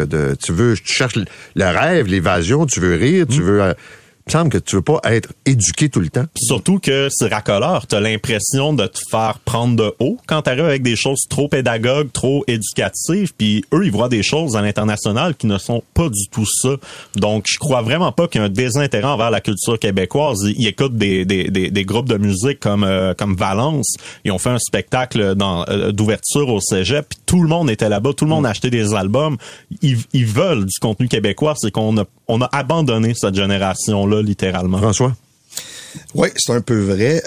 S3: tu cherches le rêve, l'évasion, tu veux rire, tu veux. Il me semble que tu veux pas être éduqué tout le temps.
S8: Puis surtout que c'est racoleur. T'as l'impression de te faire prendre de haut quand t'arrives avec des choses trop pédagogues, trop éducatives. Puis eux, ils voient des choses à l'international qui ne sont pas du tout ça. Donc, je crois vraiment pas qu'il y a un désintérêt envers la culture québécoise. Ils écoutent des groupes de musique comme Valence. Ils ont fait un spectacle d'ouverture au cégep. Puis tout le monde était là-bas. Tout le monde a acheté des albums. Ils veulent du contenu québécois. C'est qu'on a abandonné cette génération-là, littéralement.
S3: François?
S9: Oui, c'est un peu vrai.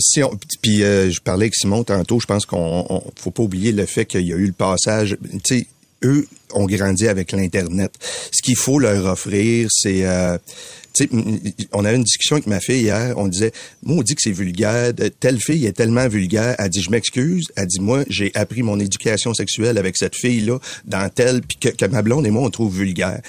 S9: Je parlais avec Simon tantôt, je pense qu'on faut pas oublier le fait qu'il y a eu le passage, tu sais, eux ont grandi avec l'Internet. Ce qu'il faut leur offrir, c'est... tu sais, on avait une discussion avec ma fille hier, on disait, moi, on dit que c'est vulgaire, telle fille est tellement vulgaire, elle dit, je m'excuse, elle dit, moi, j'ai appris mon éducation sexuelle avec cette fille-là, dans telle, puis que ma blonde et moi, on trouve vulgaire.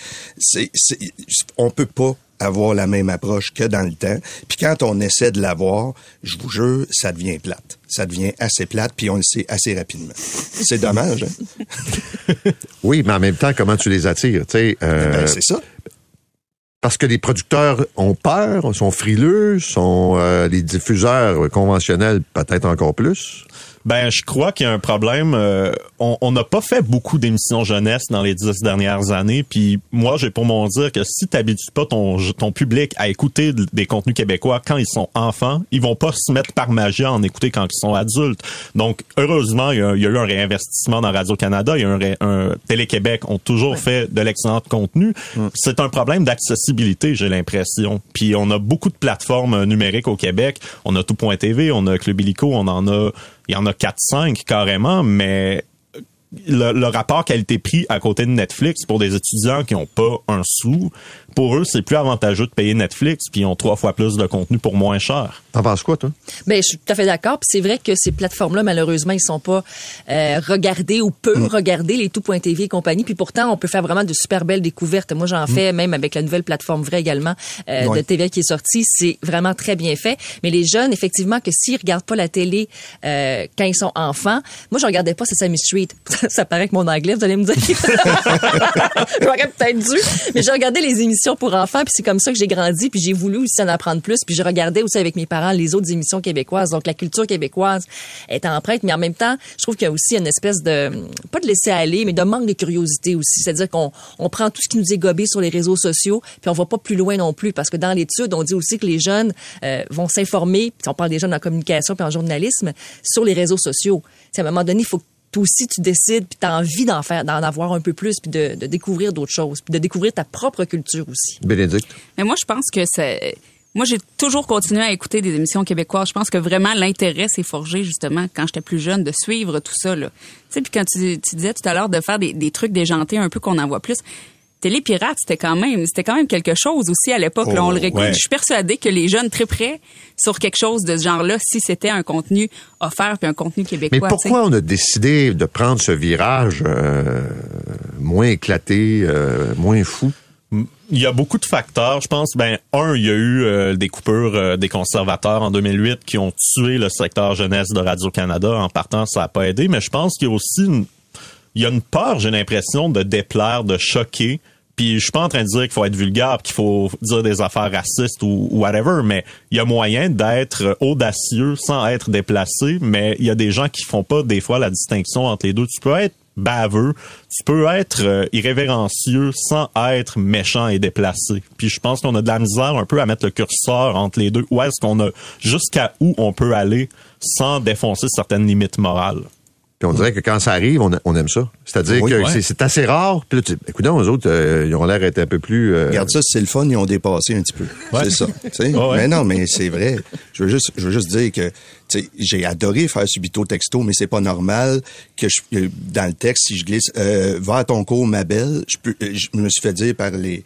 S9: On peut pas avoir la même approche que dans le temps. Puis quand on essaie de l'avoir, je vous jure, ça devient plate. Ça devient assez plate, puis on le sait assez rapidement. C'est dommage, hein?
S3: Oui, mais en même temps, comment tu les attires, tu sais?
S9: C'est ça.
S3: Parce que les producteurs ont peur, sont frileux, les diffuseurs conventionnels peut-être encore plus.
S8: Ben, je crois qu'il y a un problème. On n'a pas fait beaucoup d'émissions jeunesse dans les 10 dernières années. Puis moi, j'ai pour mon dire que si t'habitues pas ton public à écouter des contenus québécois quand ils sont enfants, ils vont pas se mettre par magie à en écouter quand ils sont adultes. Donc, heureusement, il y a eu un réinvestissement dans Radio-Canada. Il y a un Télé-Québec ont toujours fait de l'excellent contenu. C'est un problème d'accessibilité, j'ai l'impression. Puis on a beaucoup de plateformes numériques au Québec. On a Tout.tv, on a Club Illico, il y en a 4-5 carrément, mais le rapport qualité-prix à côté de Netflix pour des étudiants qui ont pas un sou, pour eux, c'est plus avantageux de payer Netflix, puis ils ont 3 fois plus de contenu pour moins cher.
S3: T'en penses quoi, toi?
S6: Ben, je suis tout à fait d'accord. Puis c'est vrai que ces plateformes-là, malheureusement, ils sont pas regardés ou peu regardés, les Tout.tv et compagnie. Puis pourtant, on peut faire vraiment de super belles découvertes. Moi, j'en fais, même avec la nouvelle plateforme Vrai également, de TVA qui est sortie. C'est vraiment très bien fait. Mais les jeunes, effectivement, que s'ils regardent pas la télé quand ils sont enfants, moi, je regardais pas Sesame Street. Ça paraît que mon anglais, vous allez me dire. J'aurais peut-être dû. Mais j'ai regardé les émissions pour enfants, puis c'est comme ça que j'ai grandi, puis j'ai voulu aussi en apprendre plus, puis je regardais aussi avec mes parents les autres émissions québécoises. Donc la culture québécoise est empreinte, mais en même temps, je trouve qu'il y a aussi une espèce de, pas de laisser aller, mais de manque de curiosité aussi. C'est-à-dire qu'on prend tout ce qui nous est gobé sur les réseaux sociaux, puis on va pas plus loin non plus, parce que dans l'étude, on dit aussi que les jeunes vont s'informer, puis on parle des jeunes en communication puis en journalisme, sur les réseaux sociaux. T'sais, à un moment donné, il faut que toi aussi, tu décides, puis tu as envie d'en avoir un peu plus, puis de découvrir d'autres choses, puis de découvrir ta propre culture aussi.
S3: Bénédicte?
S10: Mais moi, je pense que moi, j'ai toujours continué à écouter des émissions québécoises. Je pense que vraiment, l'intérêt s'est forgé, justement, quand j'étais plus jeune, de suivre tout ça, là. Tu sais, puis quand tu disais tout à l'heure de faire des trucs déjantés un peu qu'on en voit plus. Télépirate, c'était quand même quelque chose aussi à l'époque. Là, on le réécoute. Ouais. Je suis persuadée que les jeunes triperaient sur quelque chose de ce genre-là si c'était un contenu offert puis un contenu québécois.
S3: Mais pourquoi on a décidé de prendre ce virage moins éclaté, moins fou?
S8: Il y a beaucoup de facteurs. Je pense, il y a eu des coupures des conservateurs en 2008 qui ont tué le secteur jeunesse de Radio-Canada. En partant, ça n'a pas aidé. Mais je pense qu'il y a aussi il y a une peur, j'ai l'impression, de déplaire, de choquer. Puis je suis pas en train de dire qu'il faut être vulgaire, qu'il faut dire des affaires racistes ou whatever, mais il y a moyen d'être audacieux sans être déplacé, mais il y a des gens qui font pas des fois la distinction entre les deux. Tu peux être baveux, tu peux être irrévérencieux sans être méchant et déplacé. Puis je pense qu'on a de la misère un peu à mettre le curseur entre les deux. Où est-ce qu'on a jusqu'à où on peut aller sans défoncer certaines limites morales?
S3: Puis on dirait que quand ça arrive, on aime ça. C'est-à-dire que c'est assez rare. Puis là, écoute, eux autres, ils ont l'air d'être un peu plus...
S9: Regarde ça, c'est le fun, ils ont dépassé un petit peu. Ouais. C'est ça. Mais non, mais c'est vrai. Je veux juste dire que j'ai adoré faire Subito Texto, mais c'est pas normal que dans le texte, si je glisse va à ton cours, ma belle, je me suis fait dire par les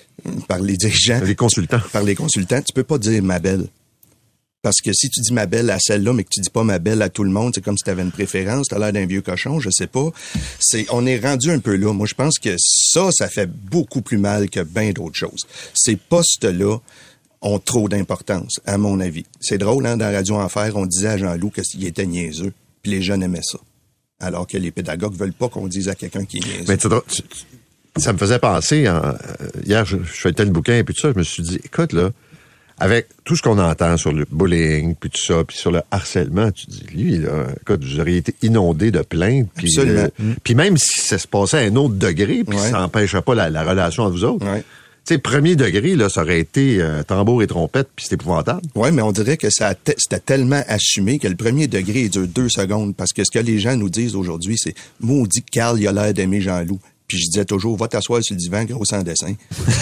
S9: dirigeants. Par les consultants, tu peux pas dire ma belle. Parce que si tu dis ma belle à celle-là, mais que tu dis pas ma belle à tout le monde, c'est comme si tu avais une préférence, t'as l'air d'un vieux cochon, je sais pas. On est rendu un peu là. Moi, je pense que ça fait beaucoup plus mal que bien d'autres choses. Ces postes-là ont trop d'importance, à mon avis. C'est drôle, hein, dans Radio Enfer, on disait à Jean-Loup qu'il était niaiseux, puis les jeunes aimaient ça. Alors que les pédagogues veulent pas qu'on dise à quelqu'un qui est niaiseux.
S3: Mais ça me faisait penser, hier, je feuilletais le bouquin et puis tout ça, je me suis dit, écoute, là, avec tout ce qu'on entend sur le bullying, puis tout ça, puis sur le harcèlement, tu dis, lui, là, écoute, vous auriez été inondé de plaintes. Puis même si ça se passait à un autre degré, puis ça n'empêchait pas la relation entre vous autres. Ouais. Tu sais, premier degré, là, ça aurait été tambour et trompette, puis c'est épouvantable.
S9: Oui, mais on dirait que c'était tellement assumé que le premier degré, il dure 2 secondes. Parce que ce que les gens nous disent aujourd'hui, c'est « Maudit Carl, il a l'air d'aimer Jean-Loup ». Puis je disais toujours, va t'asseoir sur le divan, gros sans dessin.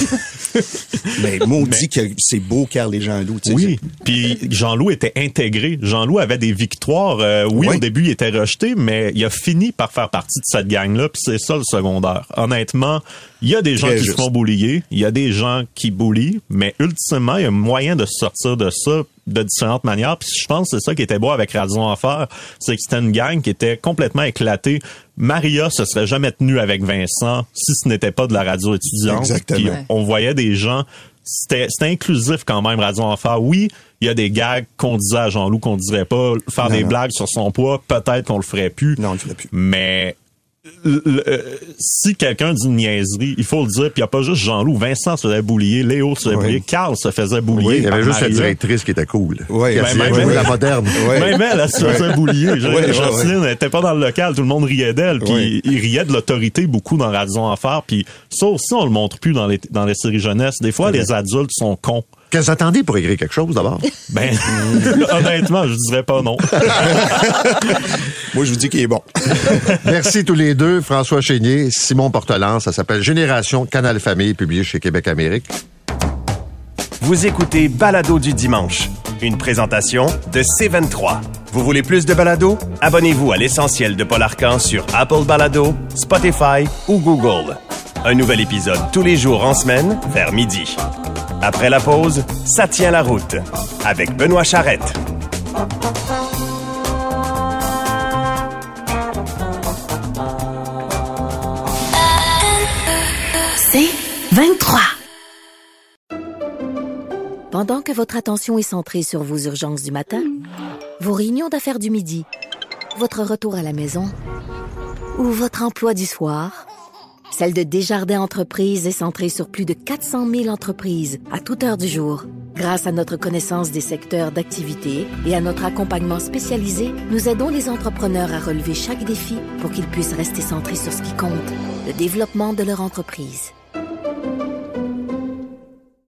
S9: Mais maudit que c'est beau, Carl et Jean-Loup.
S8: Oui, puis Jean-Loup était intégré. Jean-Loup avait des victoires. Au début, il était rejeté, mais il a fini par faire partie de cette gang-là, puis c'est ça le secondaire. Honnêtement, il y a des gens qui se font boulier, il y a des gens qui boulient, mais ultimement, il y a moyen de sortir de ça de différentes manières. Puis je pense que c'est ça qui était beau avec Radio Enfer, c'est que c'était une gang qui était complètement éclatée. Maria se serait jamais tenue avec Vincent si ce n'était pas de la radio étudiante.
S9: Exactement.
S8: Puis on voyait des gens, c'était inclusif quand même, Radio Enfer. Oui, il y a des gags qu'on disait à Jean-Loup qu'on dirait pas, faire des blagues sur son poids, peut-être qu'on le ferait plus.
S9: Non, on le ferait plus.
S8: Mais si quelqu'un dit une niaiserie, il faut le dire. Puis il n'y a pas juste Jean-Loup. Vincent se faisait boulier, Léo se faisait boulier, Carl se faisait boulier.
S3: Oui, il y avait juste la directrice qui était cool.
S9: Oui,
S3: même la moderne.
S8: Même elle se faisait boulier. Jocelyne n'était pas dans le local, tout le monde riait d'elle. Puis il riait de l'autorité beaucoup dans Radio Enfer. Puis ça aussi, on le montre plus dans les séries jeunesse. Des fois, les adultes sont cons.
S3: Qu'est-ce que vous attendez pour écrire quelque chose, d'abord?
S8: Honnêtement, je dirais pas non.
S9: Moi, je vous dis qu'il est bon.
S3: Merci tous les deux. François Chénier, Simon Portelance. Ça s'appelle Génération Canal Famille, publié chez Québec Amérique.
S2: Vous écoutez Balado du dimanche, Une présentation de C23. Vous voulez plus de balado? Abonnez-vous à l'essentiel de Paul Arcan sur Apple Balado, Spotify ou Google. Un nouvel épisode tous les jours en semaine vers midi. Après la pause, ça tient la route avec Benoît Charrette.
S1: C'est 23. Pendant que votre attention est centrée sur vos urgences du matin, vos réunions d'affaires du midi, votre retour à la maison ou votre emploi du soir, celle de Desjardins Entreprises est centrée sur plus de 400 000 entreprises à toute heure du jour. Grâce à notre connaissance des secteurs d'activité et à notre accompagnement spécialisé, nous aidons les entrepreneurs à relever chaque défi pour qu'ils puissent rester centrés sur ce qui compte, le développement de leur entreprise.